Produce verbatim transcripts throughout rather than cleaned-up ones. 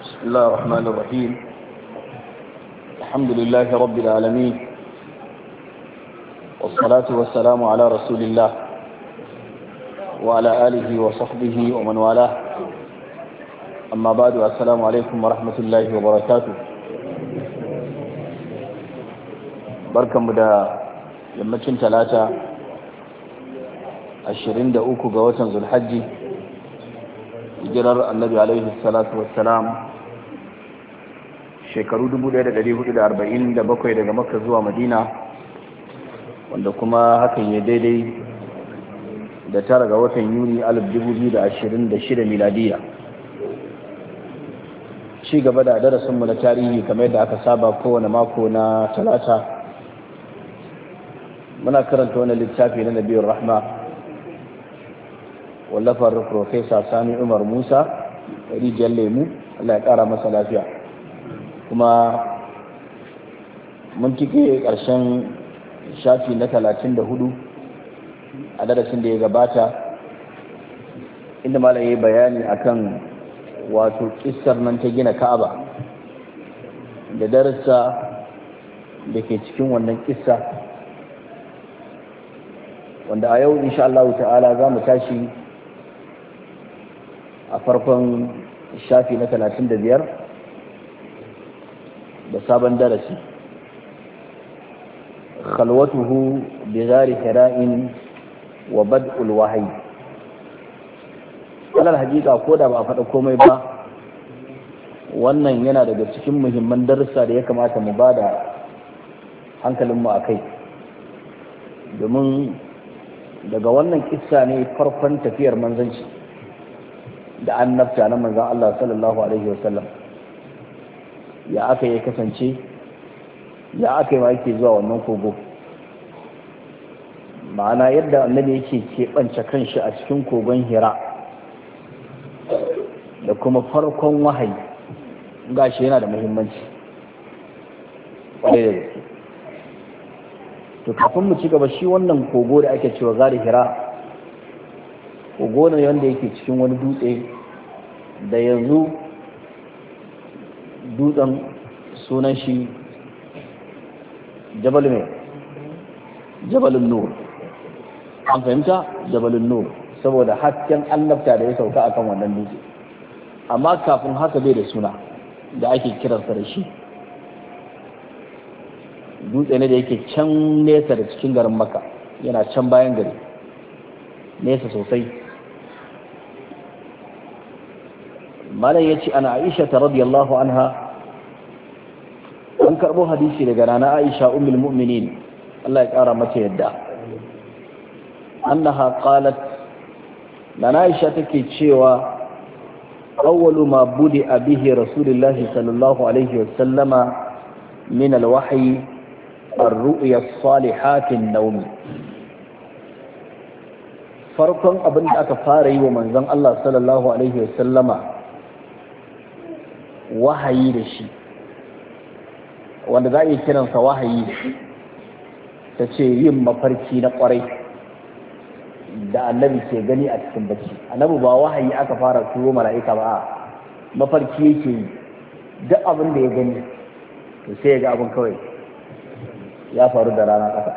بسم الله الرحمن الرحيم. الحمد لله رب العالمين، والصلاة والسلام على رسول الله وعلى آله وصحبه ومن والاه. أما بعد، السلام عليكم ورحمة الله وبركاته. بركم دا yammacin talata ashirin da uku ga watan zulhajji, hijirar annabi alaihi salatu wassalam shekaru dubu ɗaya da ɗari hudu da arba'in da bakwai daga makka zuwa madina, wanda kuma hakan ya daidai da tara ga watan yuni alif dubu biyu da ashirin da shida miladiya. ci gaba da darasinmu na tarihi kamar yadda aka saba kowane mako na talata, muna karanta wani littafi na nabiyar rahma wallafar Profesa Sani Umar Musa rijiyar lemu, Allah ya kara masa lafiya. Kuma mun cike ƙarshen shafi na talatin da hudu a darasin da ya gabata, inda malam ya yi bayani akan wato kissar nan ta gina Ka'aba da darasa da ke cikin wannan kissa, wanda a yau insha Allah ta'ala za mu tashi a farkon shafi na talatin da biyar da sabon darasi. khalwatuhu bi ghari hira'in wa bad'ul wahyi. alal hakika ko da ba a faɗa komai ba, wannan yana daga cikin muhimman darussa da ya kamata mu ba da hankalinmu a kai, domin daga wannan kissa ne farkon tafiyar manzanci da annabta na manzan Allah sallallahu alaihi wasallam. ya aka yi kasance, ya aka yi ma yake zuwa wannan kogo, ma'ana yadda annabi yake keɓance kanshi a cikin kogon Hira da kuma farkon wahayi, gashi yana da muhimmanci ƙwarai da gaske. to kafin mu ci gaba, shi wannan kogo da ake cewa gari Hira, kogo ne wanda yake cikin wani dutse da yanzu dutsen sunan shi jabal mai jabalun nur. an fahimta, jabalun nur saboda hasken annabta da ya sauka akan wannan dutse, amma kafin haka bai da suna da ake kiransa da shi. dutse ne da yake can nesa da cikin garin Makka, yana can bayan gari nesa sosai. malam ya ce ana Aisha ta radiyallahu anha, an karbo hadisi daga rana Aisha ummul mu'minin, Allah ya kara mata yadda, annaha qalat, nana Aisha take cewa awwalu ma budi'a bihi rasulullahi sallallahu alaihi wasallama min alwahyi الرؤيا الصالحات النوم. farkon abin da aka fara yi wa manzon Allah sallallahu alaihi wasallama wahayi da shi, wanda za a yi kiransa wahayi ta ce yin mafarki na kwarai da annabi ke gani a cikin bacci. annabi ba wahayi aka fara turo mala'ika ba, mafarki yake yi. duk abin da ya gani to sai ya ga abin kawai ya faru da rana ƙasa.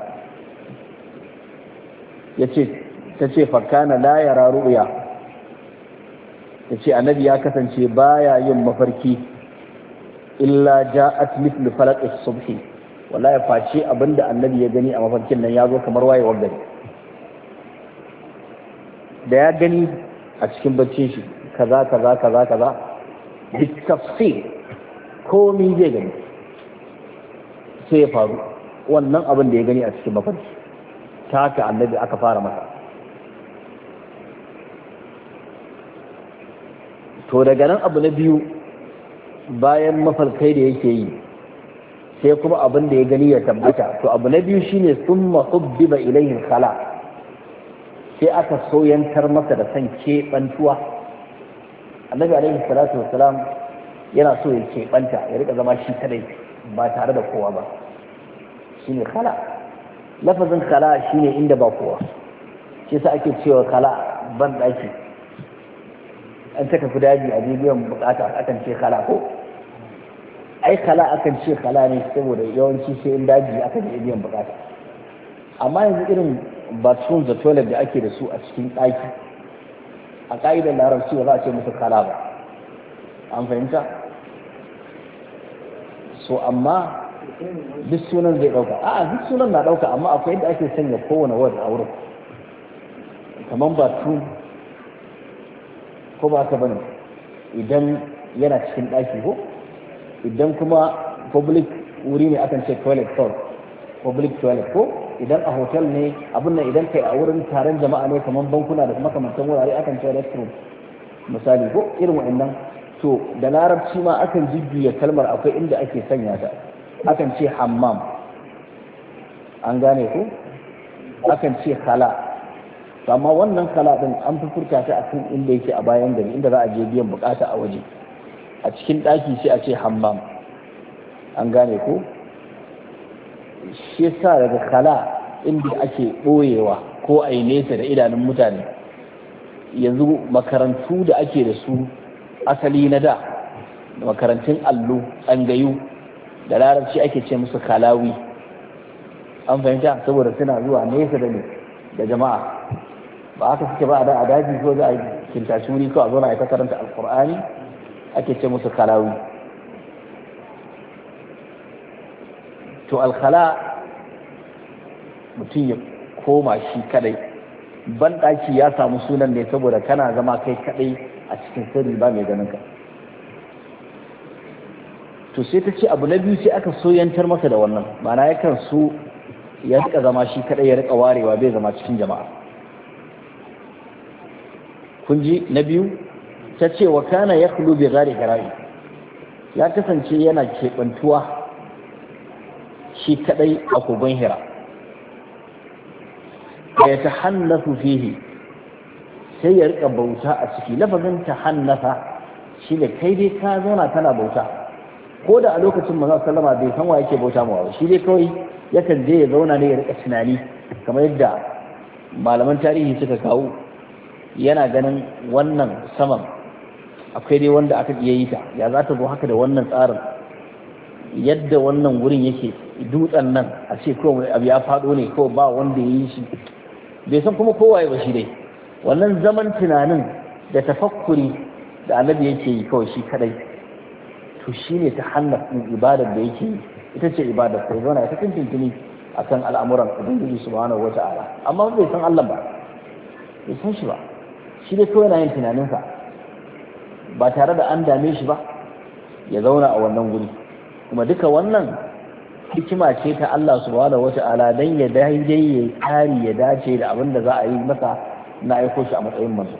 ya ce ta ce fakana la yara ru'ya, ta ce annabi ya kasance baya yin mafarki illa ja'at mithlu falaq as-subhi, wallahi face abinda annabi ya gani a mafarkin nan ya zo kamar wayewar gari. da ya gani a cikin baccin shi kaza kaza kaza kaza bi tafsir, komai zai gani sai ya faru wannan abin da ya gani a cikin mafarki. ta haka annabi aka fara masa. to daga nan abu na biyu, bayan mafarkai da yake yi sai kuma abin da ya gani ya tabbata. to abu na biyu shine summa hubbiba ilayhi khala, sai aka soyantar masa da san keɓantuwa. annabi alaihi salatu wassalam yana so ya keɓanta, ya rika zama shi kadai ba tare da kowa ba, shine khala. lafazin khala shine inda ba kowa, shi yasa ake cewa khala ban daki. an taka fi daji a biyan bukata akan ce kala ko ai kala akan ce kala ne saboda yawanci sai in daji aka je biyan bukata amma yanzu irin bathroom da toilet da ake da su a cikin ɗaki a ƙa'idar larabci ba za a ce musu kala ba an fahimta so amma duk sunan zai ɗauka a'a duk sunan na ɗauka amma akwai yadda ake sanya kowane word a wurin kamar bathroom ko ba ka bane idan yana cikin ɗaki ko idan kuma public wuri ne akan ce toilet stall public toilet ko idan a hotel ne abin nan idan kai a wurin taron jama'a ne kamar bankuna da makamantan wurare akan ce restroom misali ko irin wa'annan to da larabci ma akan jujjuya kalmar akwai inda ake sanya ta akan ce hammam an gane ko akan ce khala amma wannan khala din an fi furta ta akan inda yake a bayan gari inda za a je biyan bukata a waje a cikin daki sai a ce hammam an gane ko shi yasa daga khala inda ake boyewa ko a yi nesa da idanun mutane yanzu makarantu da ake da su asali na da makarantun allo tsangayu da larabci ake ce musu kalawi an fahimta saboda suna zuwa nesa da ne da jama'a ba haka suke ba a da a daji ko za a kintashi wuri ko a zo na ita karanta alkur'ani ake ce musu kalawi to alkhala mutum ya koma shi kadai banɗaki ya samu sunan ne saboda kana zama kai kadai a cikin sirri ba mai ganin ka to sai ta ce abu na biyu sai aka soyantar masa da wannan ma'ana yakan so ya rika zama shi kadai ya rika warewa bai zama cikin jama'a kun ji na biyu ta ce wa kana ya kulu bi gari gara'i ya kasance yana keɓantuwa shi kadai a kogon hira ya ta hannasu fihi sai ya rika bauta a ciki lafazin ta hannasa shi ne kai dai ka zauna tana bauta ko da a lokacin manzon sallama bai san wa yake bauta mawa shi dai kawai yakan je ya zauna ne ya rika tunani kamar yadda malaman tarihi suka kawo yana ganin wannan saman akwai dai wanda aka iya yi ta ya za ta zo haka da wannan tsarin yadda wannan wurin yake dutsen nan a ce kawai abu ya faɗo ne kawai ba wanda ya yi shi bai san kuma kowaye ba shi dai wannan zaman tunanin da tafakkuri da annabi yake yi kawai shi kadai to shine ta hannafin ibadar da yake yi ita ce ibadar sai zauna ya ta tuntuni akan al'amuran ubangiji subhanahu wata'ala amma bai san Allah ba bai san shi ba shi dai kawai na yin tunaninsa ba tare da an dame shi ba ya zauna a wannan guri kuma duka wannan hikima ce ta Allah subhanahu wata'ala dan ya daidai ya kari ya dace da abin da za a yi masa na aiko shi a matsayin manzo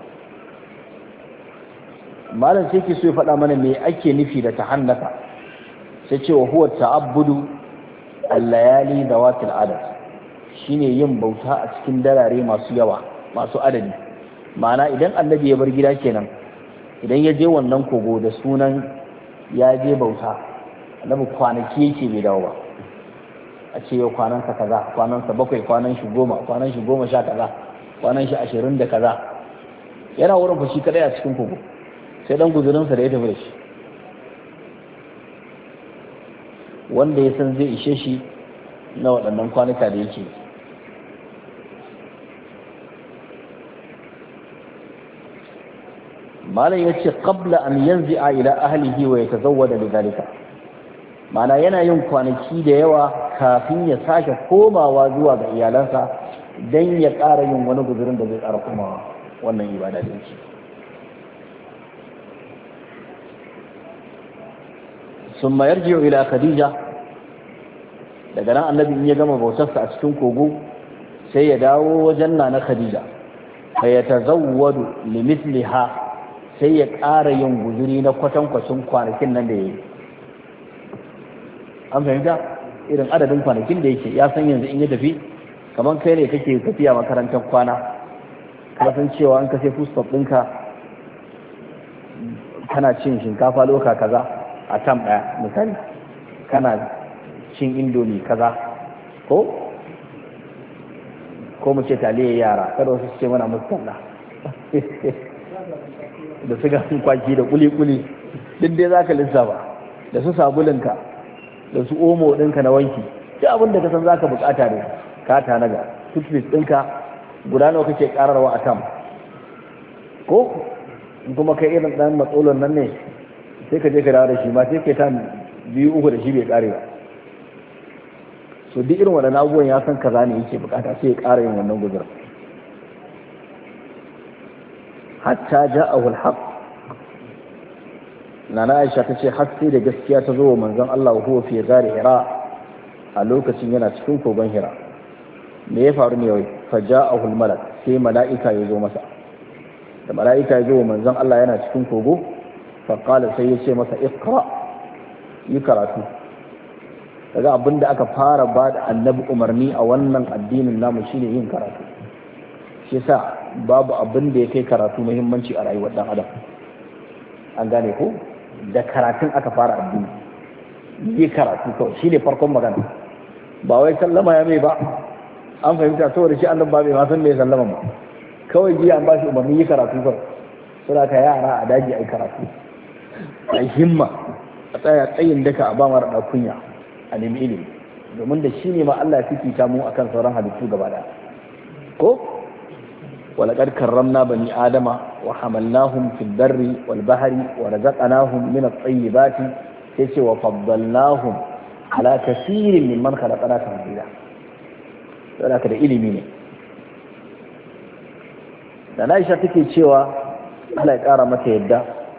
malam sai ke so ya faɗa mana me ake nufi da tahannaka sai ce wa huwa ta'abbudu al-layali dawatil adad shine yin bauta a cikin darare masu yawa masu adadi ma'ana idan annabi ya bar gida kenan idan ya je wannan kogo da sunan ya je bauta annabi kwanaki yake bai dawo ba a ce yau kwanansa kaza kwanansa bakwai kwanan shi goma kwanan shi goma sha kaza kwanan shi ashirin da kaza yana wurin fashi kadai a cikin kogo sai dan guzurinsa da ya tafi da shi wanda ya san zai ishe shi na waɗannan kwanuka da yake malam ya ce qabla an yanzi'a ila ahlihi wa yatazawwada lidhalika mana yana yin kwanaki da yawa kafin ya sake komawa zuwa ga iyalansa dan ya ƙara yin wani guzurin da zai ƙara komawa wannan ibada da yake summa yarji'u ila khadija daga nan annabi in ya gama bautarsa a cikin kogo sai ya dawo wajen nana khadija fa yatazawwadu limithliha sai ya ƙara yin guzuri na kwatankwacin kwanakin nan da yayi an fahimta irin adadin kwanakin da yake ya san yanzu in ya tafi kamar kai ne kake tafiya makarantar kwana ka san cewa an kashe food stop ɗinka kana cin shinkafa loka kaza a tam ɗaya misali kana cin indomi kaza ko ko mu ce taliyar yara kada wasu su ce mana mustalla da siga kwaki da kuli-kuli duk dai za ka lissafa da su sabulinka da su omo ɗinka na wanki duk abin da ka san za ka bukata ne ka tanaga toothpaste ɗinka guda nawa kake ƙararwa a tam ko in kuma kai irin ɗan matsalon nan ne sai ka je ka dawo da shi ma sai ka ta biyu uku da shi bai ƙare ba so duk irin waɗannan abubuwan ya san kaza ne yake bukata sai ya ƙara yin wannan guzur hatta ja'ahu al-haq nana Aisha ta ce har sai da gaskiya ta zo wa manzon Allah wa huwa fi zari Hira a lokacin yana cikin kogon Hira me ya faru ne wai fa ja'ahu al-malak sai mala'ika ya zo masa da mala'ika ya zo wa manzon Allah yana cikin kogo fa qala sai ya ce masa iqra yi karatu daga abinda aka fara ba da annabi umarni a wannan addinin namu shine yin karatu shi yasa babu abin da ya kai karatu muhimmanci a rayuwar dan adam an gane ko da karatun aka fara addini yi karatu kawai shine farkon magana ba wai sallama ya mai ba an fahimta saboda shi annabi ba bai ma san me sallama ba kawai ji an ba shi umarni yi karatu kawai saboda ka yara a daji ai karatu a himma a tsaya tsayin daka a ba mara da kunya a nemi ilimi domin da shi ne ma Allah ya fifita mu akan sauran halittu gaba daya ko ولقد كرمنا بني آدم وحملناهم في البر والبحر ورزقناهم من الطيبات وفضلناهم على كثير ممن خلقنا تفضيلا ذلك ده ilimi ne da Aisha take cewa Allah ya kara mata yadda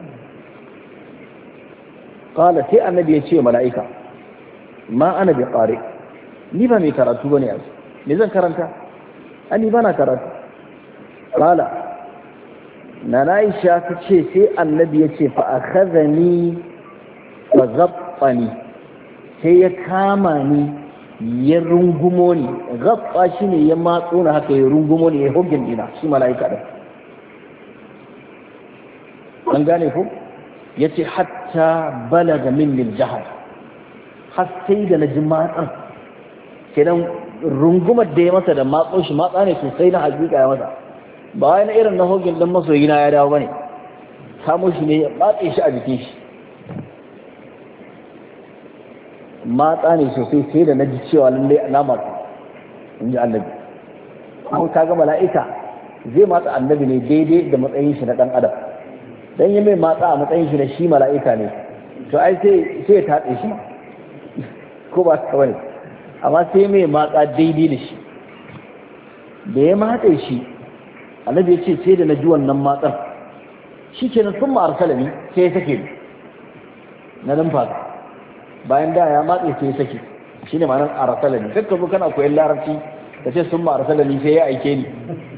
qala sai annabi ya ce mala'ika ma ana bi qari ni ba mai karatu bane yanzu me zan karanta ani bana karatu Kala, na Aisha ta ce sai annabi ya ce fa'akazani wa zaɓani sai ya kama ni ya rungumo ni zaɓa shi ne ya matso na haka ya rungumo ni ya hogin dina shi mala'ika ɗin. An gane ku? Ya ce hatta balaga min lil jahar har sai da na ji matsan kenan rungumar da ya masa da matso shi matsa ne sosai na hakika ya masa ba wai na irin na hogin dan masoyina ya dawo bane samu shi ne ya matse shi a jikin shi matsa ne sosai sai da naji cewa lalle alama in ji annabi ko kaga mala'ika zai matsa annabi ne daidai da matsayin shi na dan adam dan ya mai matsa a matsayin shi na shi mala'ika ne to ai sai sai ya tatse shi ko ba ta bane amma sai mai matsa daidai da shi da ya matse shi annabi ya ce sai da na ji wannan matsar shi ke na sun ma'arsalami sai ya sake na numfasa bayan da ya matse sai ya sake shi ne ma'anar arsalami kakka zo kana koyon larabci da ce sun ma'arsalami sai ya aike ni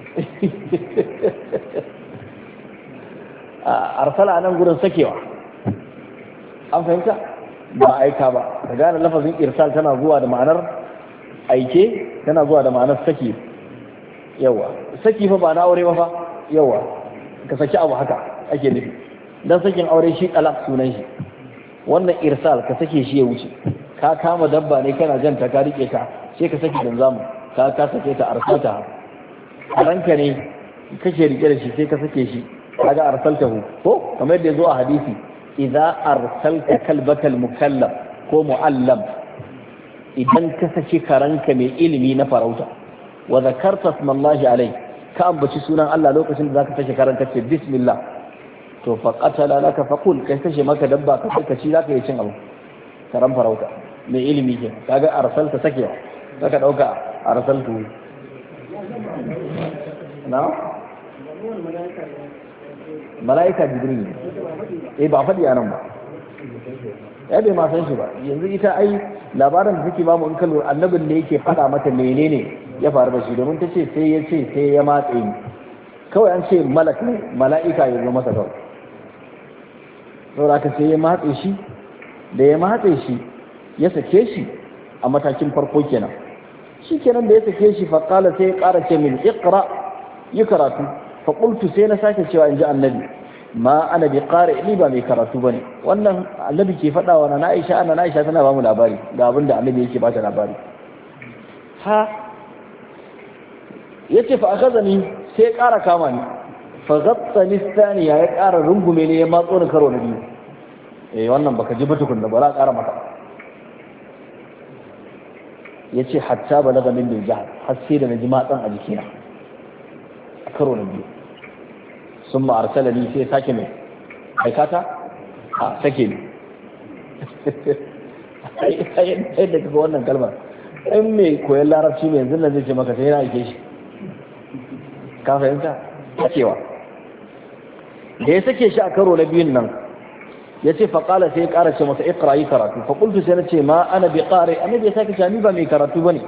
arsala a nan gudun sakewa an fahimta ba aika ba ka gane lafazin irsal tana zuwa da ma'anar aike tana zuwa da ma'anar sake yawa saki fa ba na aure ba fa yawa ka saki abu haka ake nufi dan sakin aure shi talaq sunan shi wannan irsal ka sake shi ya wuce ka kama dabba ne kana janta ka rike ta sai ka saki dan zamu ka ka sake ta arsalta ranka ne kake rike da shi sai ka sake shi kaga arsaltahu ko kamar yadda yazo a hadisi idza arsalta kalbatal mukallaf ko muallam idan ka saki karanka mai ilimi na farauta wa zakarta smallahi alai ka ambaci sunan Allah lokacin da zaka kashe karanka ce bismillah to fa qatala laka faqul kai kashe maka dabba ka kai ci zaka yi cin abu karan farauta mai ilimi ke kaga arsalta sakewa zaka dauka arsaltu na malaika jibril eh ba faɗi anan ba ya bai ma san shi ba yanzu ita ai labarin da take bamu in kallo annabin ne yake faɗa mata menene ya faru da shi domin ta ce sai ya ce sai ya matse ni kawai an ce malak ne mala'ika ya zo masa kawai saboda ka sai ya matse shi da ya matse shi ya sake shi a matakin farko kenan shi kenan da ya sake shi fa qala sai ya ƙara ce min iqra yi karatu fa qultu sai na sake cewa in ji annabi ma ana bi qari ni ba mai karatu bane wannan annabi ke faɗa wa na Aisha ana Aisha tana ba mu labari ga abin da annabi yake ba ta labari ha yace fa akhazani sai ƙara kama ni fa ghattani thaniya ya ƙara rungume ne ya matso ni karo na biyu eh wannan baka ji ba tukun da ba za ƙara maka yace hatta balaga min bil jahl har sai da naji matsan a jikina a karo na biyu summa arsalani sai sake mai aikata a sake ni ai da kaga wannan kalmar in mai koyon larabci mai yanzu nan zai ce maka sai yana aike shi ka fahimta cewa da ya sake shi a karo na biyun nan ya ce faƙala sai ya ƙara ce masa ikra yi karatu faƙultu sai na ce ma ana bi ƙare annabi ya sake shani ba mai karatu ba ne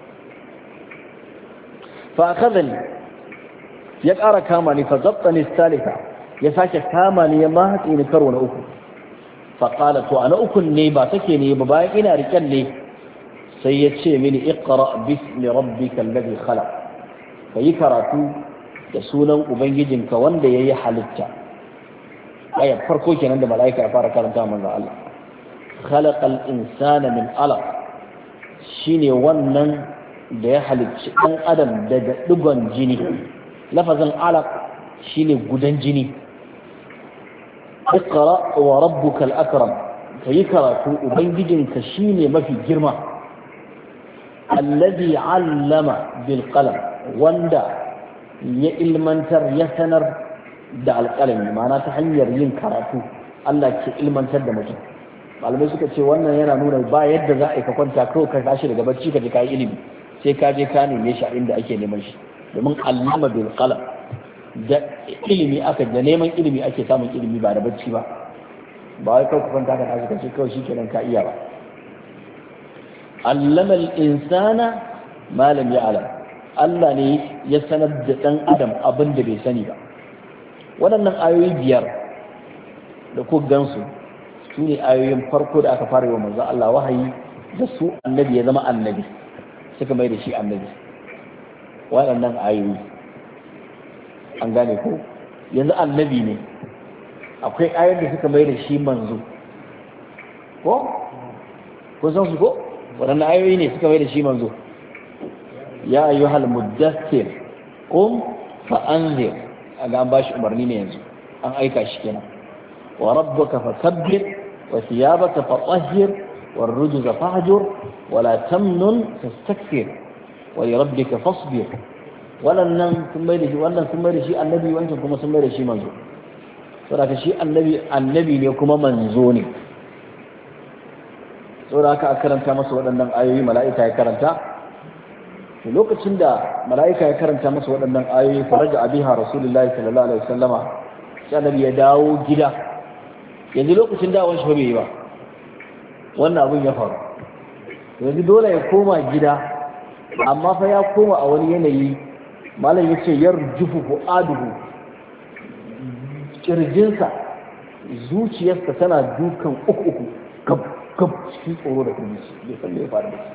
fa akadani ya ƙara kama ni fa zabta ni salika ya sake kama ni ya mahatsi ni karo na uku faƙala to a na ukun ne ba sake ne ba bayan ina riƙen ne sai ya ce mini iqra bismi rabbika alladhi khalaq kayi karatu da sunan ubangijinka wanda yayi halitta ayat farko kenan da malaika ya fara karanta manzo Allah khalaqal insana min alaq shine wannan da ya halicci dan adam daga digon jini lafazin alaq shine gudan jini iqra wa rabbukal akram kayi karatu ubangijinka shine mafi girma alladhi allama bil qalam wanda ya ilmantar ya sanar da alƙalami ma'ana ta hanyar yin karatu Allah ke ilmantar da mutum malamai suka ce wannan yana nuna ba yadda za a yi ka kwanta kawai ka tashi daga bacci ka je ka yi ilimi sai ka je ka neme shi a inda ake neman shi domin allama bil qalam da ilimi aka da neman ilimi ake samun ilimi ba da bacci ba ba wai kawai ka kwanta ka tashi ka ce kawai shikenan ka iya ba allama al-insana ma lam ya'lam Allah ne ya sanar da dan adam abin da bai sani ba waɗannan ayoyi biyar da ku gansu su ne ayoyin farko da aka fara yi wa manzo Allah wahayi da su annabi ya zama annabi suka mai da shi annabi waɗannan ayoyi an gane ko yanzu annabi ne akwai ayoyin da suka mai da shi manzo ko ko san su ko waɗannan ayoyi ne suka mai da shi manzo ya ayyuhal muddaththir qum fa anzir aga an bashi umarni ne yanzu an aika shi kenan wa rabbuka fakabbir wa thiyabaka fatahhir war rujza fahjur wa la tamnun tastakthir wa li rabbika fasbir wannan sun mai da shi wannan sun mai da shi annabi wancan kuma sun mai da shi manzo saboda shi annabi annabi ne kuma manzo ne saboda haka a karanta masa waɗannan ayoyi mala'ika ya karanta lokacin da mala'ika ya karanta masa waɗannan ayoyi faraja abiha rasulullahi sallallahu alaihi wasallama sai annabi ya dawo gida yanzu lokacin dawon shi bai yi ba wannan abin ya faru yanzu dole ya koma gida amma fa ya koma a wani yanayi malam yace yarjufu fuaduhu kirjinsa zuciyarsa tana dukan uku uku gab gab cikin tsoro da kuma bai san me ya faru da shi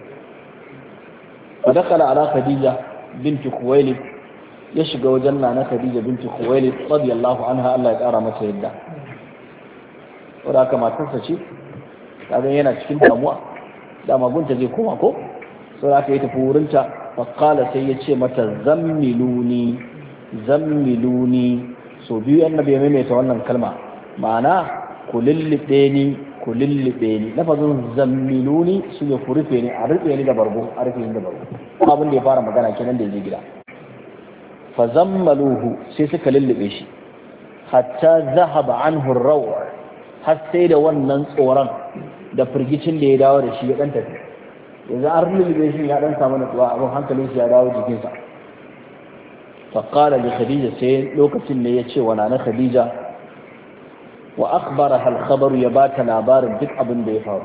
فدخل على خديجة بنت خويلد يشغى وجنة أنا خديجة بنت خويلد رضي الله عنها الله يتعرى ما سيدا وذاك ما تنسى هذا ينا cikin damuwa dama gunta zai koma ko sai aka yi tafi wurinta faqala sai ya ce mata zammiluni zammiluni so biyu annabi ya maimaita wannan kalma ma'ana ku lullube ni ku lullube ni lafazin zammiluni shi ne ku rufe ni a rufe ni da bargo a rufe ni da bargo abin da ya fara magana kenan da ya je gida fa zammaluhu sai suka lullube shi hatta zahaba anhu ar-raw har sai da wannan tsoron da firgicin da ya dawo da shi ya dan tafi yanzu an lullube shi ya dan samu nutsuwa abin hankalin shi ya dawo jikinsa fa qala li khadija sai lokacin ne ya ce wa nana khadija wa akhbaraha al-khabar ya bata labarin duk abin da ya faru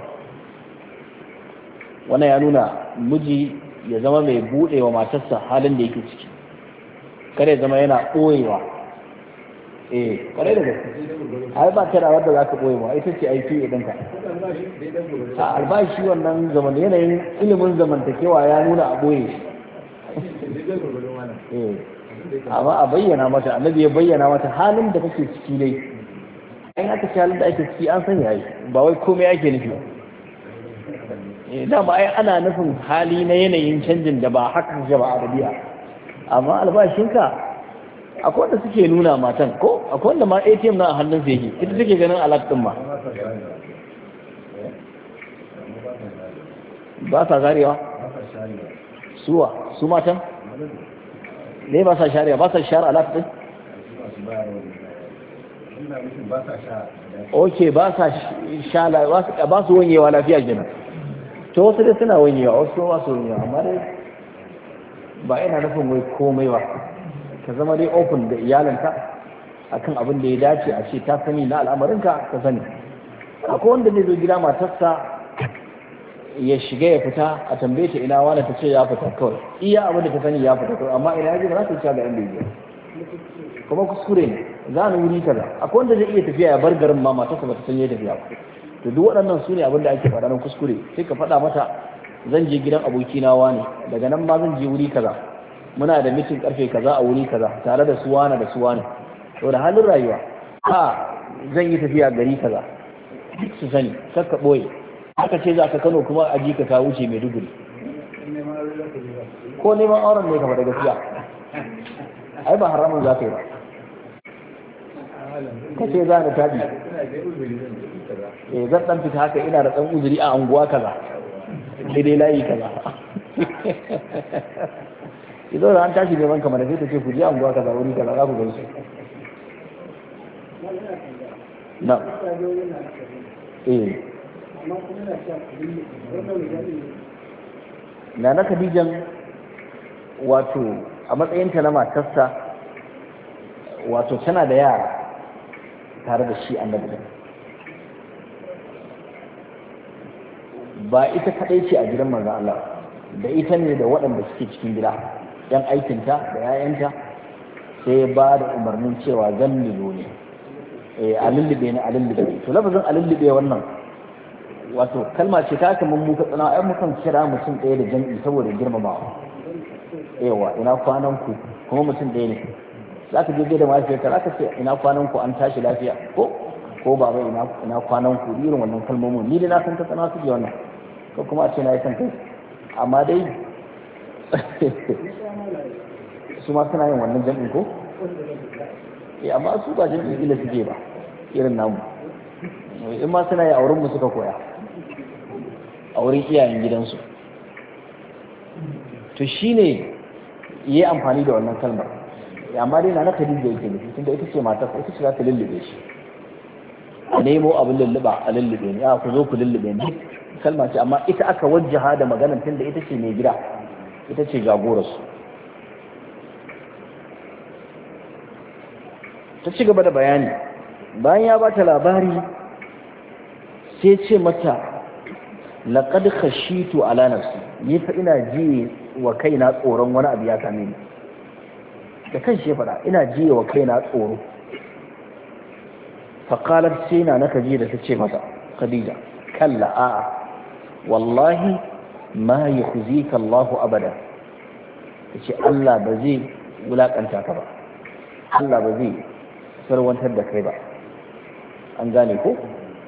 wannan ya nuna miji ya zama mai bude wa matarsa halin da yake ciki kare ya zama yana boyewa eh kare da gaske ai ba ta da wanda za ka boye ma ita ce aiki idan ka a albashi wannan zaman yanayin ilimin zamantakewa ya nuna a boye eh amma a bayyana mata annabi ya bayyana mata halin da kake ciki dai in aka ci halin da ake ciki an san yayi ba wai komai ake nufi eh dama ai ana nufin hali na yanayin canjin da ba haka ga ba a dabi'a amma albashinka akwai wanda suke nuna matan ko akwai wanda ma A T M na a hannun sa yake ita take ganin alat din ma ba sa zarewa suwa su matan ne ba sa sharewa ba sa share alat din ok ba sa shala ba su wanyewa lafiya kenan to wasu dai suna wanyewa wasu ba su wanyewa amma dai ba ina nufin wai komai ba ka zama dai open da iyalinka akan abin da ya dace a ce ta sani na al'amarinka ka sani akwai wanda zai zo gida matarsa ya shiga ya fita a tambaye ta ina wani ta ce ya fita kawai iya abin da ta sani ya fita kawai amma ina ya ji ba za ta ci ga yan biyu kuma kuskure ne za ni wuri kaza akwai wanda zai iya tafiya ya bar garin ma matarsa ba ta san ya tafiya ba to duk waɗannan su ne abin da ake faɗa nan kuskure sai ka faɗa mata zan je gidan abokina wani daga nan ma zan je wuri kaza muna da mitin karfe kaza a wuri kaza tare da su wani da su wani to da halin rayuwa a zan yi tafiya gari kaza duk su sani kar ka ɓoye haka ce za ka Kano kuma a ji ka ka wuce Maiduguri ko neman auren ne ka faɗa gaskiya ai ba haramun za ka yi ba ka ce za ni taɗi eh zan ɗan fita haka ina da ɗan uzuri a anguwa kaza daidai layi kaza idan da an tashi neman kamar sai ta ce ku je anguwa kaza wuri kaza za ku gaisu na eh na na Khadijan wato a matsayinta na matarsa wato tana da yara tare da shi annabi ba ita kadai ce a gidan manzon Allah da ita ne da waɗanda suke cikin gida yan aikinta da yayanta sai ba da umarnin cewa zan lilo ne eh a lullube ne a lullube to lafazin a lullube wannan wato kalma ce ta kamar mu katsina ai mukan kira mutum ɗaya da jam'i saboda girmamawa yawa ina kwanan ku kuma mutum ɗaya ne za ka je da mahaifiyarka za ka ce ina kwanan ku an tashi lafiya ko ko baba ina ina kwanan ku irin wannan kalmomin ni dai na san katsina su ke wannan ko kuma a ce na yi san kai amma dai su ma suna yin wannan jam'in ko eh amma su ba jam'in ila suke ba irin namu in ma suna yi a wurin mu suka koya a wurin iyayen gidansu to shine yi amfani da wannan kalmar amma dai na na Khadija yake nufi tunda ita ce matar ita ce za ta lullube shi a nemo abin lulluba a lullube ne a ku zo ku lullube ne kalma ce amma ita aka wajjaha da maganar tunda ita ce mai gida ita ce jagorarsu ta ci gaba da bayani bayan ya ba ta labari sai ce mata laqad khashitu ala nafsi ni fa ina ji wa kaina tsoron wani abu ya same ni da kan shi fada ina ji wa kaina tsoro fa qalat sina naka ji da tace mata Khadija kalla a'a wallahi ma yukhzika Allahu abada tace Allah ba zai wulakanta ka ba Allah ba zai sarwantar da kai ba an gane ko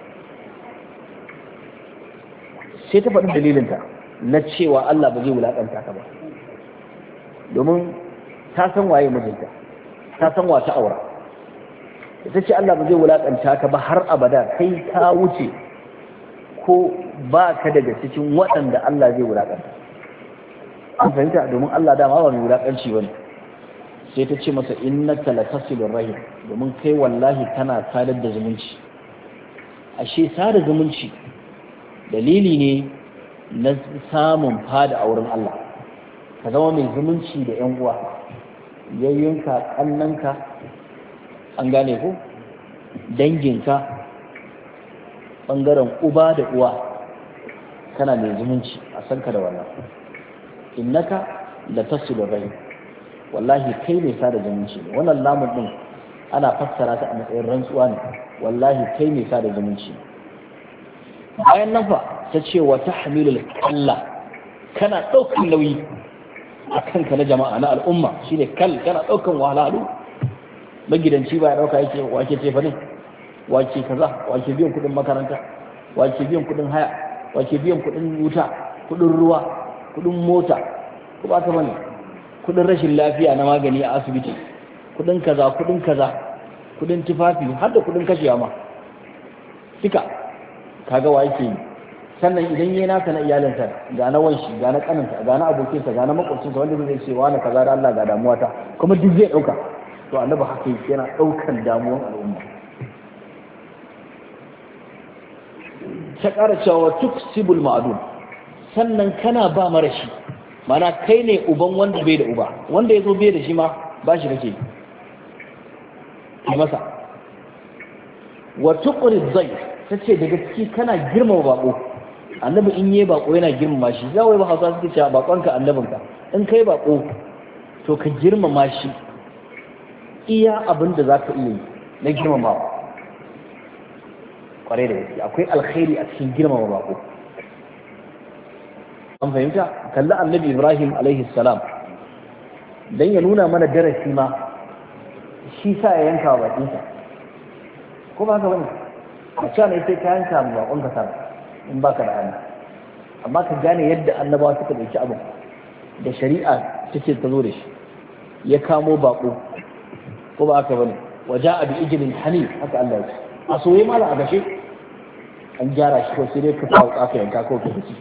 sai ta faɗi dalilinta na cewa Allah ba zai wulaƙanta ka ba domin ta san waye mijinta ta san wata aura ita ce Allah ba zai wulaƙanta ka ba har abada kai ka wuce ko ba ka daga cikin waɗanda Allah zai wulaƙanta an fahimta domin Allah dama ba mai wulaƙanci ba ne sai ta ce masa innaka latasilur rahim domin kai wallahi kana sadar da zumunci ashe sada zumunci dalili ne na samun fada a wurin Allah ka zama mai zumunci da yan uwa yayyunka kannanka an gane ko danginka bangaren uba da uwa kana mai zumunci a san ka da wannan innaka latasilur rahim wallahi kai mai sada zumunci ne wannan lamun din ana fassara ta a matsayin rantsuwa ne wallahi kai mai sada zumunci bayan nan fa ta ce wa tahmilul kalla kana daukan nauyi a kanka na jama'a na al'umma shine kal kana daukan wahalhalu magidanci ba ya dauka yake wake ce fa ne wake kaza wake biyan kudin makaranta wake biyan kudin haya wake biyan kudin wuta kudin ruwa kudin mota ko ba ka bane kudin rashin lafiya na magani a asibiti kudin kaza kudin kaza kudin tufafi har da kudin kashewa ma duka kaga wa yake yi. Sannan idan yayi naka na iyalinsa ga na wanshi ga na kaninsa ga na abokinsa ga na makwabcinsa wanda zai ce wani kaza da Allah ga damuwa ta kuma duk zai dauka to annabi haka yake yana daukan damuwan al'umma. ta ƙara cewa tuksibul ma'adun sannan kana ba mara shi mana kai ne uban wanda bai da uba wanda ya zo bai da shi ma ba shi kake yi masa wa tuqri zai tace daga ciki kana girmama bako annabi in yi bako yana girmama shi za wai ba hausa suke cewa bakonka annabinka in kai bako to ka girmama shi iya abin da za ka iya yi na girmamawa kwarai da gaske akwai alkhairi a cikin girmama bako an fahimta kalli annabi ibrahim alaihi salam dan ya nuna mana darasi ma shi sa ya yanka wa bakinsa ko ba haka bane a cewa ne sai ka yanka wa bakonka sa in baka da hannu amma ka gane yadda annabawa suka dauki abu da shari'a take ta zo da shi ya kamo bako ko ba haka bane waja'a bi ijlin hanif haka Allah ya ce a soye mala a gashe an gyara shi ko sai dai ka kawo aka yanka ko ka ci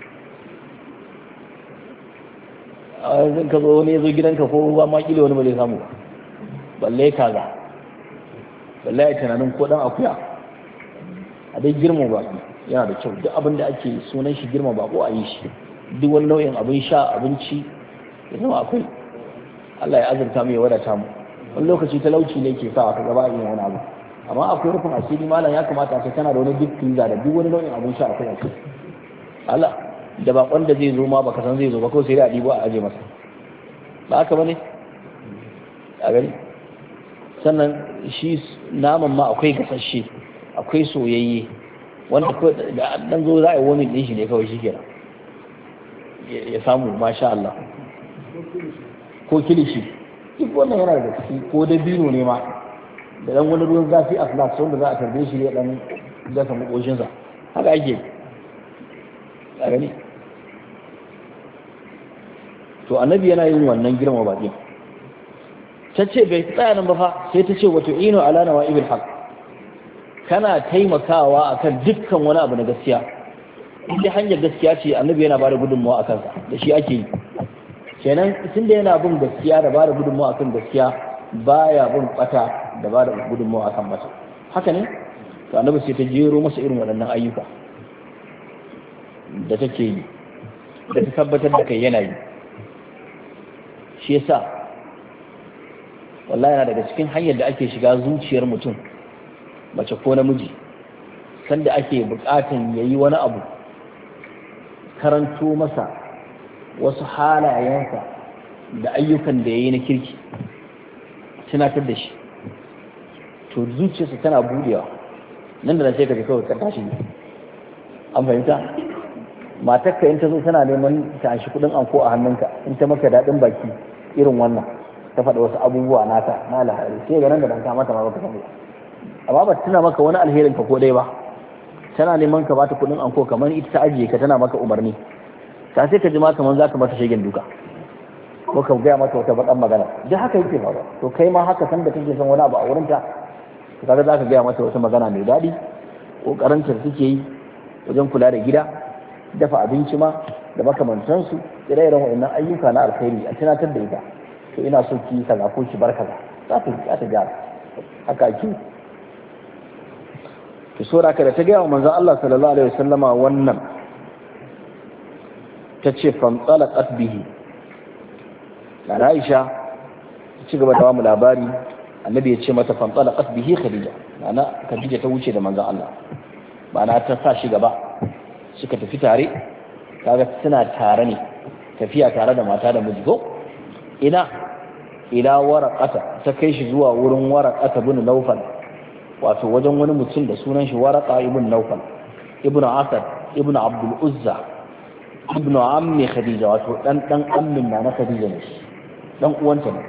a yanzu ka zo wani ya zo gidanka ko ruwa ma kila wani ba zai samu balle kaza balle ya tunanin ko dan akuya a dai girma baki yana da kyau duk abin da ake sunan shi girma bako a yi shi duk wani nau'in abin sha abinci ya zama akwai Allah ya azurta mu ya wadata mu wani lokaci talauci ne ke sa aka gaba yin wani abu amma akwai rufin asiri malam ya kamata ka kana da wani duk pizza da duk wani nau'in abin sha akwai akwai Allah da bakon da zai zo ma baka san zai zo ba ko sai da adibo a aje masa ba haka bane a gani sannan shi naman ma akwai gasashe akwai soyayye wanda ko da dan zo za a yi wani din shi ne kawai shikenan ya samu masha Allah ko kilishi duk wannan yana da ciki ko da bino ne ma da dan wani ruwan zafi a flask wanda za a tarbe shi ne dan gasa makoshin sa haka ake a gani to annabi yana yin wannan girma baki ta ce bai tsaya nan ba fa sai ta ce wato ino ala nawaibil haq kana taimakawa akan dukkan wani abu na gaskiya inda hanyar gaskiya ce annabi yana bada gudunmawa akan sa da shi ake yi kenan tunda yana bin gaskiya da bada gudunmawa akan gaskiya baya bin bata da bada gudunmawa akan bata haka ne to annabi sai ta jero masa irin waɗannan ayyuka da take yi da ta tabbatar da kai yana yi shi yasa wallahi yana daga cikin hanyar da ake shiga zuciyar mutum mace ko namiji sanda ake bukatan yayi wani abu karanto masa wasu halayensa da ayyukan da yayi na kirki tunatar da shi to zuciyarsa tana budewa nan da nan sai ka ji kawai ka tashi an fahimta matarka in ta zo tana neman ta anshi kudin anko a hannunka in ta maka daɗin baki irin wannan ta faɗa wasu abubuwa nata na alheri sai ga nan da dan ka mata ma baka sani amma ba tana maka wani alherin ka ko dai ba tana neman ka bata kudin anko kamar ita ta ajiye ka tana maka umarni ta sai ka ji ma kamar zaka mata shegen duka ko ka gaya mata wata bakan magana duk haka yake faruwa to kai ma haka san da kake son wani abu a wurin ta to kaga zaka gaya mata wata magana mai daɗi kokarin ta suke yi wajen kula da gida dafa abinci ma da makamantansu ire-iren waɗannan ayyuka na alkhairi a tunatar da ita to ina so ki kaza ko ki bar kaza za ta za ta gyara haka ki to sura ka da ta gaya wa manzon Allah sallallahu alaihi wasallama wannan ta ce fam talaqat bihi da Aisha ci gaba da mu labari annabi ya ce mata fam talaqat bihi Khadija ma'ana Khadija ta wuce da manzon Allah ma'ana ta sa shi gaba suka tafi tare kaga suna tare ne tafiya tare da mata da miji ko ina ila waraqata ta kai shi zuwa wurin waraqata ibn Nawfal wato wajen wani mutum da sunan shi waraqa ibn Nawfal ibn Asad ibn Abdul Uzza ibn ammi Khadija wato dan dan ammin na Khadija ne dan uwanta ne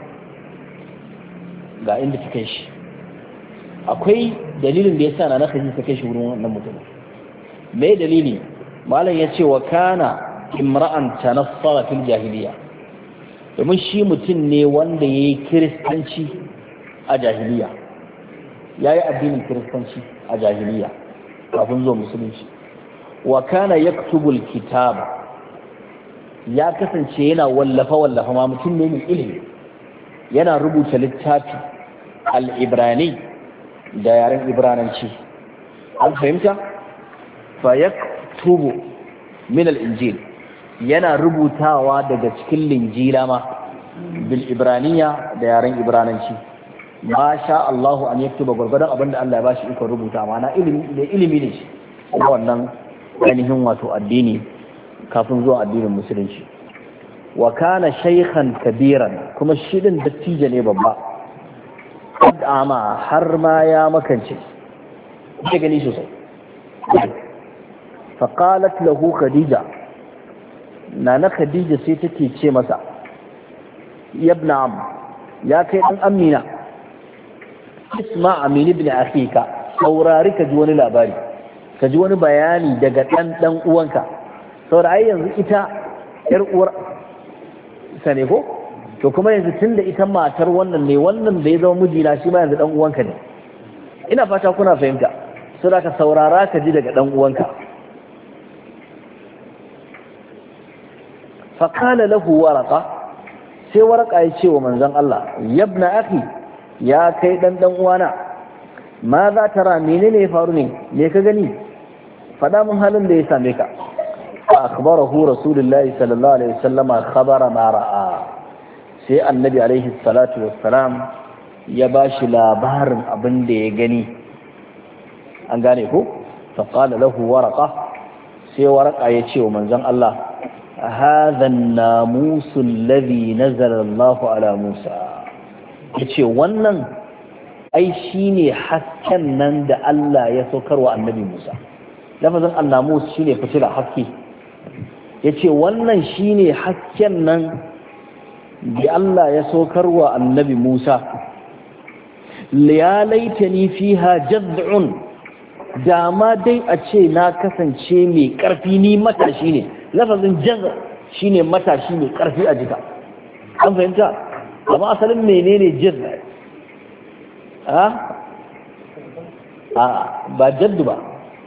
ga inda ta kai shi akwai dalilin da yasa na Khadija ta kai shi wurin wannan mutum me dalili malam ya ce wa kana imra'an tanassara fil jahiliya domin shi mutum ne wanda ya yi kiristanci a jahiliya yayi addinin kiristanci a jahiliya kafin zuwa musulunci wa kana yaktubu alkitaba ya kasance yana wallafa wallafa ma mutum ne mai ilimi yana rubuta littafi al-ibrani da yaren ibrananci an fahimta fa yaktubu min al-injil yana rubutawa daga cikin linjila ma bil ibraniya da yaren ibrananci ma sha Allahu an yaktuba gurgurdan abinda Allah ya bashi iko rubuta mana ilimi ne ilimi ne shi wannan ainihin wato addini kafin zuwa addinin musulunci wa kana shaykhan kabiran kuma shi din dattijo ne babba ama har ma ya makance ya gani sosai fa qalat lahu khadija nana khadija sai take ce masa yabna am ya kai dan amina isma amin ibn akhika saurari ka ji wani labari ka ji wani bayani daga dan dan uwanka saboda ai yanzu ita yar uwar sane ko to kuma yanzu tunda ita matar wannan ne wannan da ya zama mijina shi ma yanzu dan uwanka ne ina fata kuna fahimta saboda ka saurara ka ji daga dan uwanka fa qala lahu waraqa sai waraka ya ce wa manzon Allah yabna akhi ya kai dan dan uwana ma za tara menene ya faru ne me ka gani fada mun halin da ya same ka fa akhbarahu rasulullahi sallallahu alaihi wasallama khabara ma ra'a sai annabi alaihi salatu wassalam ya bashi labarin abin da ya gani an gane ko fa qala lahu waraqa sai waraka ya ce wa manzon Allah hadha an-namus alladhi nazala Allah ala Musa yace wannan ai shine hasken nan da Allah ya saukar wa annabi Musa lafazin an-namus shine fitila haske yace wannan shine hasken nan da Allah ya saukar wa annabi Musa ya laitani fiha jaz'un dama dai a ce na kasance mai karfi ni matashi ne lafazin jaz shine matashi mai karfi a jika an fahimta amma asalin menene jaz a a ba jaddu ba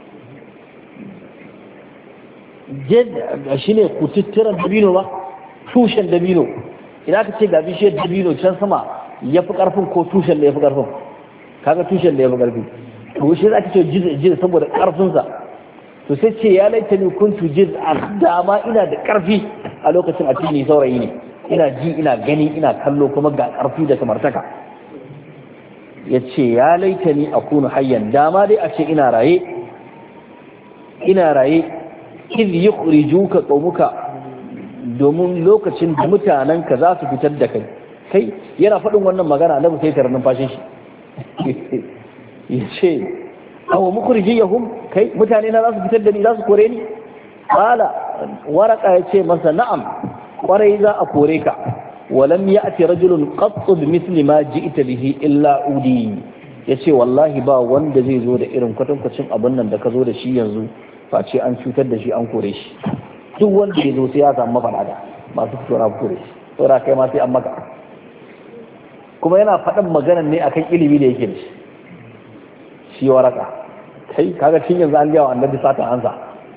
jad shine kututturan dabino ba tushen dabino idan ka ce ga bishiyar dabino can sama ya fi ƙarfin ko tushen da ya fi ƙarfin kaga tushen da ya fi ƙarfi to shi za ka ce jiz saboda ƙarfinsa to sai ce ya laita ni kuntu jiz a dama ina da ƙarfi a lokacin a cikin saurayi ne ina ji ina gani ina kallo kuma ga ƙarfi da samartaka ya ce ya laita ni a kunu hayyan dama dai a ce ina raye ina raye iz yukhrijuka qaumuka domin lokacin da mutanenka za su fitar da kai kai yana faɗin wannan magana annabi sai tarar numfashin shi ya ce aw mukhrijiyahum kai mutane na za su fitar da ni za su kore ni qala waraka ya ce masa na'am kwarai za a kore ka walam ya'ti rajulun qattu bimithli ma ji'ta bihi illa udi yace wallahi ba wanda zai zo da irin kwatankwacin abin nan da ka zo da shi yanzu face an cutar da shi an kore shi duk wanda ya zo sai ya samu mafaɗa masu fito na fito da shi saboda kai ma sai an maka kuma yana faɗin maganan ne akan ilimi da yake da shi shi waraka kai kaga cin yanzu an yawa annabi satan ansa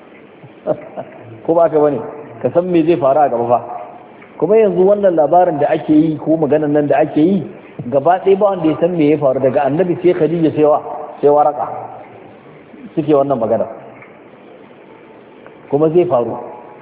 ko ba ka bane ka san me zai faru a gaba fa kuma yanzu wannan labarin da ake yi ko maganan nan da ake yi gaba ɗaya ba wanda ya san me ya faru daga annabi sai khadija sai wa sai waraka suke wannan magana kuma zai faru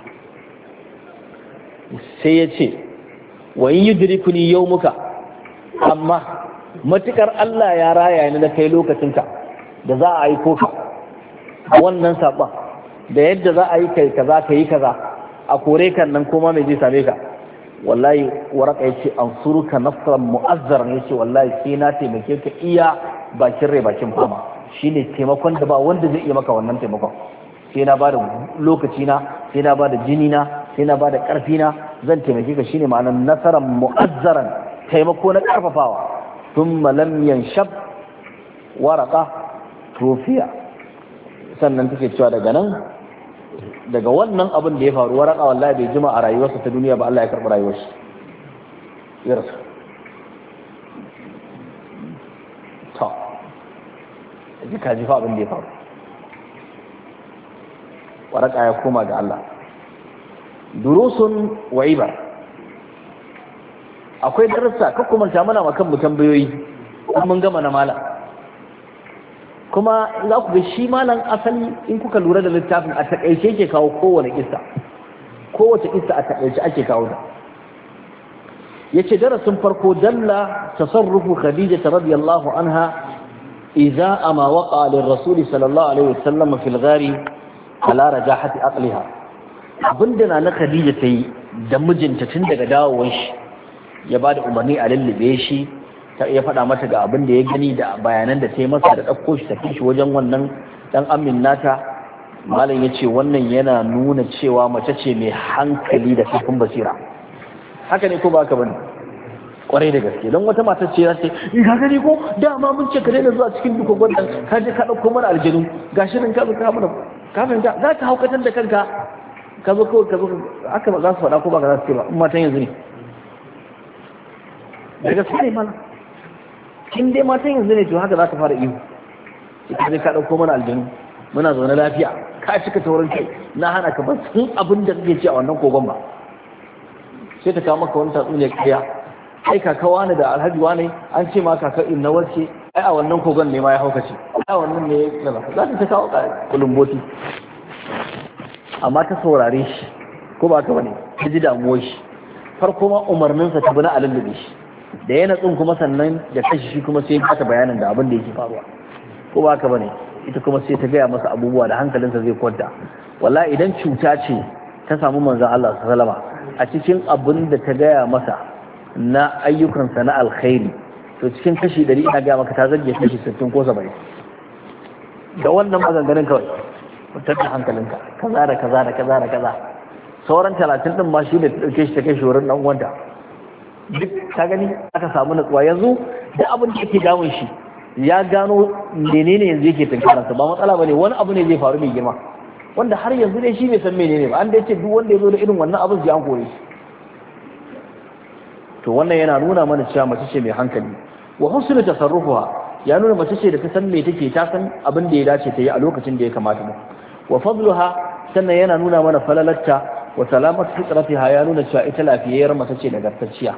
sai ya ce wa in yudrikuni yawmuka amma matukar Allah ya raya ni da kai lokacinka da za a yi koka wannan saban da yadda za a yi kai kaza ka yi kaza a kore kan nan koma mai zai same ka wallahi waraka yace ansuruka nasran mu'azzaran yace wallahi sai na taimake ka iya bakin rai bakin fama shine taimakon da ba wanda zai iya maka wannan taimakon sai na bada lokaci na sai na bada jini na sai na bada karfi na zan taimake ka shine ma'anar nasaran mu'azzaran taimako na karfafawa thumma lam yanshab waraka tufiya sannan take cewa daga nan daga wannan abin da ya faru waraka wallahi bai jima a rayuwarsa ta duniya ba Allah ya karɓi rayuwarsa ya rasu ji kaji fa abin da ya faru. Waraka ya koma ga Allah. Durusun wa ibar, akwai darussa ka kuma ta mana makan mu tambayoyi mun gama na malam, kuma za ku ga shi malam asali in kuka lura da littafin a takaice ke kawo kowane kissa, kowace kissa a takaice ake kawo da. yace darasin farko dalla tasarrufu khadija radiyallahu anha idza ama waqa lirrasul sallallahu alaihi wasallam fil ghari ala rajahati aqliha. Abinda na na khadija tayi da mijinta tun daga dawowar shi ya bada umarni a lullube shi, ta iya faɗa mata ga abin da ya gani da bayanan da ta yi masa da ɗauko shi tafi shi wajen wannan dan amin nata. Malam yace wannan yana nuna cewa mace ce mai hankali da kaifin basira. Haka ne ko ba haka bane? Kwarai da gaske, don wata matar ce za ta ce ka gani ko dama mun ce ka daina zuwa cikin duka gwandan ka je ka ɗauko mana aljanu gashi nan ka zo ka mana kafin da za ka haukatar da kanka ka zo kawai ka zo haka ba za su faɗa ko ba ka za su ce ba in matan yanzu ne da gaske ne mana in dai matan yanzu ne to haka za ka fara iyo ka je ka ɗauko mana aljanu muna zaune lafiya ka cika taurin kai na hana ka ba sun abin da kake ci a wannan kogon ba, sai ta kawo maka wani tatsuniyar kariya. Ai kaka wani da alhaji wani an ce ma kaka in na warke ai a wannan kogon ne ma ya haukace a wannan ne ya za ta kawo kulumboti. Amma ta saurare shi ko ba ka bane ta ji damuwar shi, farko ma umarninsa ta bi na alallabe shi da ya natsun kuma sannan da kashi shi kuma sai ya ta bayanin da abin da yake faruwa ko ba ka bane. Ita kuma sai ta gaya masa abubuwa da hankalinsa zai kwanta. Wallahi idan cuta ce ta samu manzon Allah sallallahu alaihi wasallam a cikin abin da ta gaya masa na ayyukansa na alkhairi, to cikin kashi ɗari ina gaya maka ta zage kashi sittin ko saba'in da wannan maganganun kawai. Mutar da hankalinka kaza da kaza da kaza da kaza, sauran talatin din ma shi ne ta ɗauke shi ta kai shi wurin ɗan uwanta. Duk ta gani aka samu natsuwa. Yanzu da abin da yake damun shi ya gano menene yanzu yake tunkararsa, ba matsala bane, wani abu ne zai faru mai girma wanda har yanzu dai shi bai san menene ba. An dai ce duk wanda ya zo da irin wannan abin sai an kore shi. To wannan yana nuna mana cewa mace ce mai hankali. Wa husnul tasarrufuha ya nuna mace ce da ta san me take, ta san abin da ya dace ta yi a lokacin da ya kamata mu. Wa fadluha sannan yana nuna mana falalatta wa salamatu fitratiha ya nuna cewa ita lafiyayyar mace ce nagartacciya.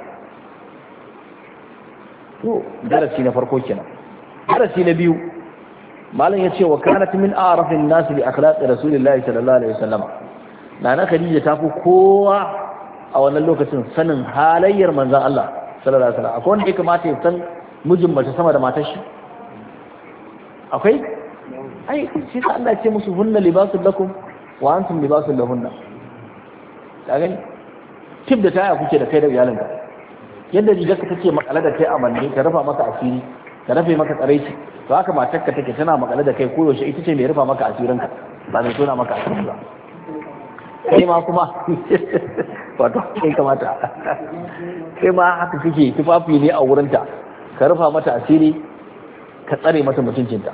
To darasi na farko kenan. Darasi na biyu malam ya ce wa kanat min a'rafin nas bi akhlaqi rasulillahi sallallahu alaihi wasallam. Nana Khadija ta fi kowa a wannan lokacin sanin halayyar manzon Allah sallallahu alaihi wasallam. Akwai wanda ya kamata ya san mijin mace sama da matar shi? Akwai? Ai shi sa Allah ya ce musu hunna libasul lakum wa antum libasul lahunna. Ka gani? Tib da taya kuke da kai da iyalinka. Yadda rigar ka take makale da kai a manne ta rufa maka asiri, ta rufe maka tsaraici, to haka matarka take tana makale da kai koyaushe ita ce mai rufa maka asirinka ba mai tona maka asiri ba. Kai ma kuma wato kai kamata kai ma haka kake tufafi ne a wurinta, ka rufa mata asiri ka tsare mata mutuncinta.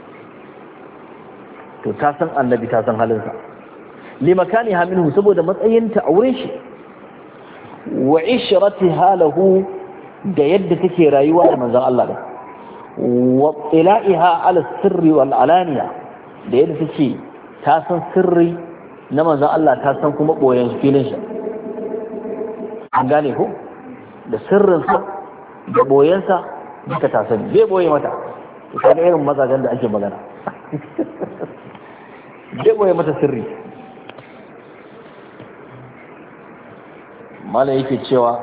To ta san annabi ta san halinsa limakani minhu saboda matsayinta a wurin shi, wa ishratiha lahu da yadda take rayuwa da manzon Allah da wa ila'iha ala sirri wal alaniya da yadda take ta san sirri na manzon Allah ta san kuma boyen filin shi. An gane ko da sirrinsa da boyensa duka ta sani, bai boye mata. To kaga irin mazajen da ake magana bai boye mata sirri. mala yake cewa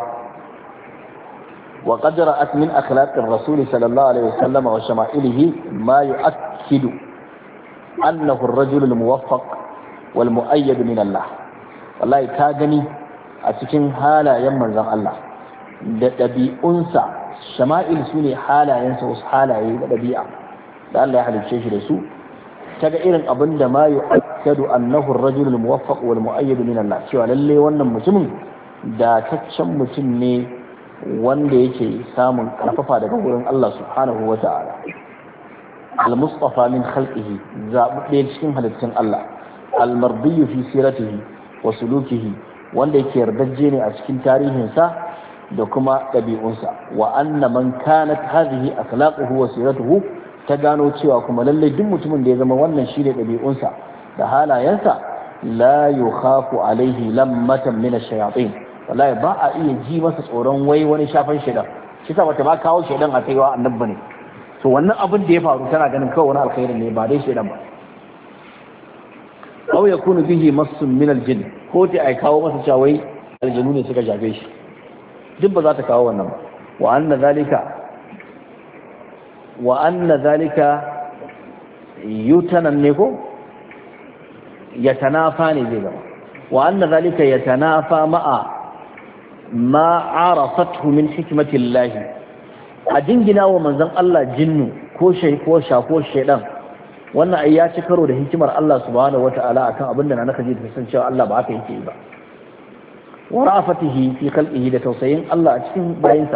wa qad ra'at min akhlaqir rasul sallallahu alaihi wasallam wa shama'ilihi ma yu'akkidu annahu ar-rajul al-muwaffaq wal mu'ayyad min Allah. Wallahi ta gani a cikin halayen manzon Allah da ɗabi'unsa, shama'il su ne halayensa, wasu halaye da ɗabi'a da Allah ya halicce shi da su. Ta ga irin abin da ma yu'akkadu annahu ar-rajul al-muwaffaq wal mu'ayyad min Allah, cewa lalle wannan mutumin dataccen mutum ne wanda yake samun karfafa daga wurin Allah subhanahu wa ta'ala. Al-Mustafa min khalqihi, zaɓuɓɓe cikin halittun Allah, al-mardiyyu fi siratihi wa sulukihi, wanda yake yardajje ne a cikin tarihinsa da kuma ɗabi'unsa. Wa anna man kanat hadhihi akhlaquhu wa siratuhu ta gano cewa kuma lalle duk mutumin da ya zama wannan shi ne ɗabi'unsa da halayensa la yukhafu alaihi lammatan min ash-shayatin wallahi ba a iya ji masa tsoron wai wani shafan shaidan shi sa bata ba kawo shaidan a kaiwa annabi ne to wannan abin da ya faru tana ganin kawai wani alkhairin ne ba dai shaidan ba aw yakunu bihi massun min al-jinn ko ta ai kawo masa cewa wai aljanu ne suka shafe shi duk ba za ta kawo wannan ba wa anna zalika wa anna zalika yutanan ne ko yatanafa ne zai zama wa anna zalika yatanafa ma'a ma arafathu min hikmatillahi a jingina wa manzon Allah jinnu ko shay ko shako shaydan wannan ai ya ci karo da hikimar Allah subhanahu wataala akan abin da na kaji da san cewa Allah ba haka yake ba wa ra'afatihi fi khalqihi da tausayin Allah a cikin bayinsa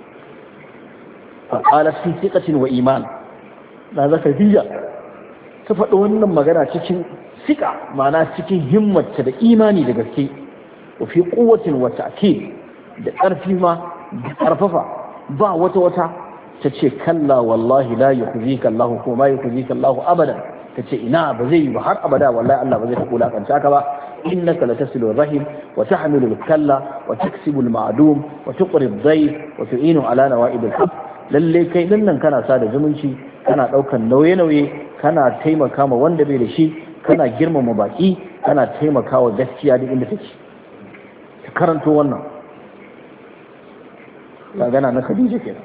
fa qala fi thiqatin wa iman da zakariya ta faɗi wannan magana cikin sika ma'ana cikin himmata da imani da gaske wa fi quwwatin wa ta'kid da ƙarfi ma da ƙarfafa ba wata wata ta ce kalla wallahi la yukhzika Allah ko ma yukhzika Allah abadan ta ce ina ba zai yi ba har abada wallahi Allah ba zai kula kanta ka ba innaka latasilu rahim wa tahmilu al-kalla wa taksibu al-ma'dum wa tuqri ad-dayf wa tu'inu ala nawa'ib al-haq lalle kai dinnan kana sada zumunci kana daukan nauye-nauye kana taimaka ma wanda bai da shi kana girmama baki kana taimakawa gaskiya duk inda take ka karanto wannan magana na Khadija kenan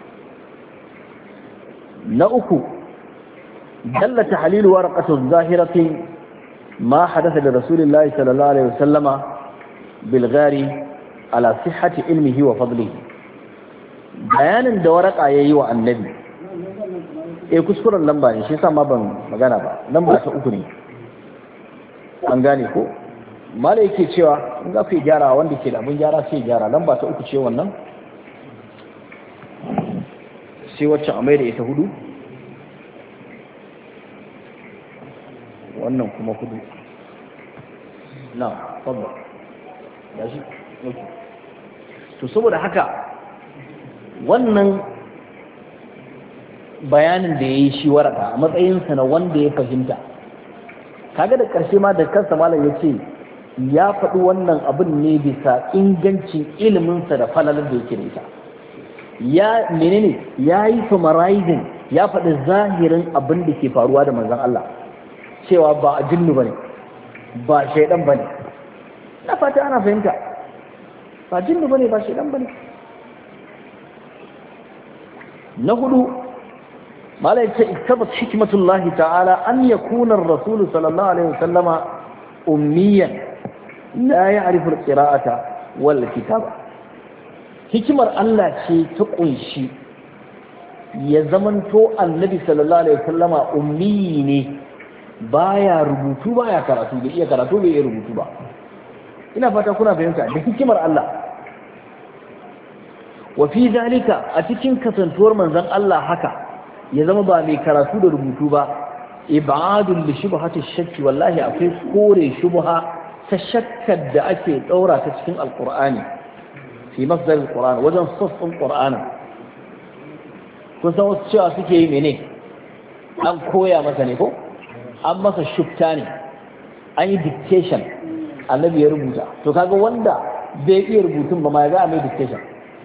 na uku dalla tahlilu warqatu zahirati ma hadatha li rasulillahi sallallahu alaihi wasallama bil ghari ala sihhati ilmihi wa fadlihi bayanin da waraka yayi wa annabi eh kuskuren lamba ne shi yasa ma ban magana ba lamba ta uku ne an gane ko malai yake cewa in za ku gyara wanda ke da abin gyara sai gyara lamba ta uku ce wannan sai wacce a mai da ita hudu wannan kuma hudu na fadda ya shi to saboda haka wannan bayanin da ya yi shi waraka a matsayinsa na wanda ya fahimta kaga da ƙarshe ma da kansa malam ya ce ya faɗi wannan abin ne bisa ingancin iliminsa da falalar da yake da ita ya menene ya yi summarizing ya faɗi zahirin abin da ke faruwa da manzon Allah cewa ba a jinnu bane ba shaidan bane na fata ana fahimta ba jinnu bane ba shaidan bane na hudu malai ce iktabat hikmatullahi ta'ala an yakuna ar-rasul sallallahu alaihi wasallama ummiyan la ya'rifu al-qira'ata wal kitaba hikimar Allah ce ta kunshi ya zamanto annabi sallallahu alaihi wasallama ummi ne baya rubutu baya karatu bai iya karatu bai iya rubutu ba ina fata kuna fahimta da hikimar Allah wa fi dalika a cikin kasantuwar manzon Allah haka ya zama ba mai karatu da rubutu ba ibadul li shubhati shakki wallahi akwai kore shubha ta shakkar da ake daura ta cikin alqur'ani fi masdar alqur'an wajen sassun qur'ana kun san wasu cewa suke yi mene an koya masa ne ko an masa shubta ne an yi dictation annabi ya rubuta to kaga wanda bai iya rubutun ba ma ya ga mai dictation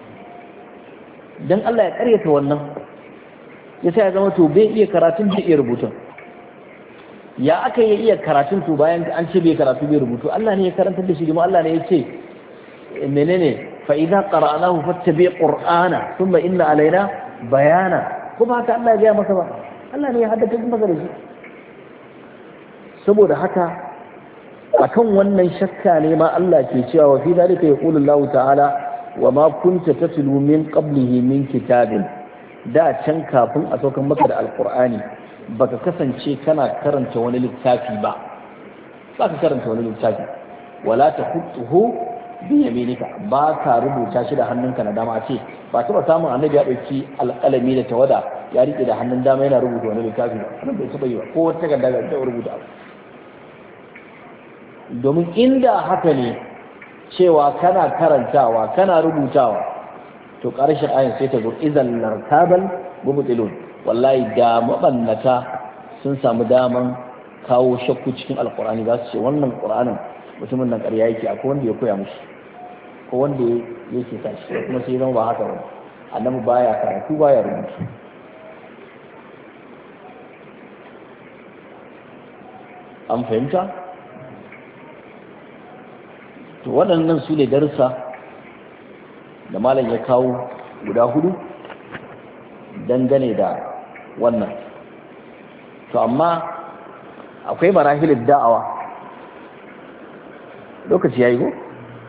dan Allah ya karyata wannan ya sai ya zama to bai iya karatun bai iya rubutun ya aka yi iya karatun to bayan an ce bai karatu bai rubutu Allah ne ya karanta da shi kuma Allah ne ya ce menene fa idza qara'nahu fattabi' qur'ana thumma inna alaina bayana kuma haka Allah ya ga masa ba Allah ne ya haddace masa da shi saboda haka akan wannan shakka ne ma Allah ke cewa wa fi dalika yaqulu Allah ta'ala wa ma kunta tatlu min qablihi min kitabin da can kafin a saukan maka da alqur'ani baka kasance kana karanta wani littafi ba baka karanta wani littafi wala taqutuhu bi yaminika ba ka rubuta shi da hannunka na dama ce ba taba samun annabi ya dauki alƙalami da tawada ya rike da hannun dama yana rubuta wani littafi ba annabi bai taba yi ba ko wata takarda ga ta rubuta domin inda haka ne cewa kana karantawa kana rubutawa to ƙarshen ayin sai ta zo idan lartabal mubtilun wallahi da mabannata sun samu daman kawo shakku cikin alkur'ani za su ce wannan qur'anin mutumin nan ƙarya yake akwai wanda ya koya mushi ko wanda yake sa shi kuma sai zama ba haka ba annabi baya karatu baya rubutu an fahimta to waɗannan su ne darussa da malam ya kawo guda hudu dangane da wannan to amma akwai marahilin da'awa lokaci ya yi go?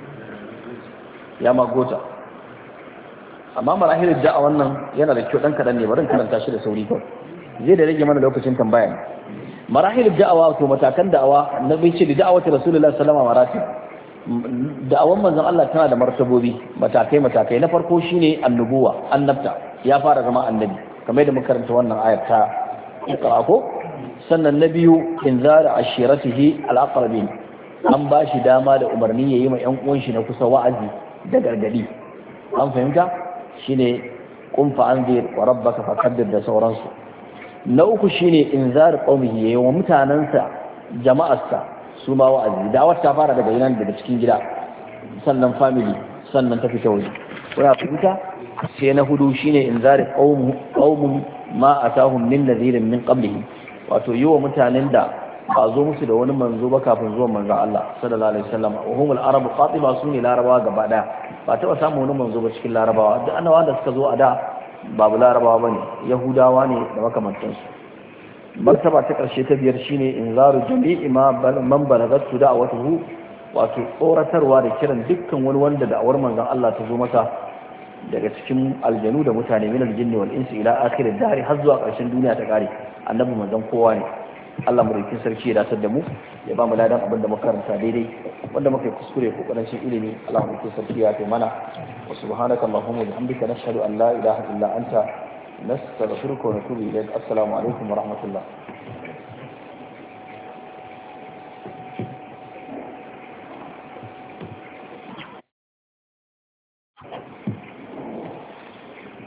ya magota amma marahilin da'awan nan yana da kyau ɗan kaɗan ne barin karanta shi da sauri kawai zai da rage mana lokacin tambaya ne marahilin da'awa to matakan da'awa na bai ce da da'awa ta rasulullah sallama maratib da'awan manzon Allah tana da martabobi matakai matakai na farko shine annubuwa annabta ya fara zama annabi kamar da muka karanta wannan ayat ta iqra ko sannan na biyu inzar ashiratihi al-aqrabin an ba shi dama da umarni yayi ma yan uwan shi na kusa wa'azi da gargadi an fahimta shine qum fa anzir wa rabbaka fakabbir da sauransu na uku shine inzar qaumihi yayi wa mutanansa jama'arsa su ma wa'azi da'awar ta fara daga yanan daga cikin gida sannan family sannan ta fita waje kuna fahimta sai na hudu shine inzar qaum qaumun ma atahum min nadhirin min qablihi wato yi wa mutanen da ba zo musu da wani manzo ba kafin zuwan manzo Allah sallallahu alaihi wasallam wa humul arabu qatiba sune larabawa gaba daya ba taba samu wani manzo ba cikin larabawa duk annabawa da suka zo a da babu larabawa bane yahudawa ne da makamantansu martaba ta karshe ta biyar shine inzaru jami'i ma man balagatu da'watuhu wato tsoratarwa da kiran dukkan wani wanda da'awar manzon Allah ta zo masa daga cikin aljanu da mutane min aljinni wal insi ila akhir ad-dahr har zuwa karshen duniya ta kare annabi manzon kowa ne Allah mu rikin sarki ya datar da mu ya ba mu ladan abin da muka karanta daidai wanda muka yi kuskure ko karancin ilimi Allah mu rikin sarki ya kai mana wa subhanaka allahumma wa bihamdika nashhadu an la ilaha illa anta nastaghfiruka wa natubu ilayk assalamu alaikum wa rahmatullah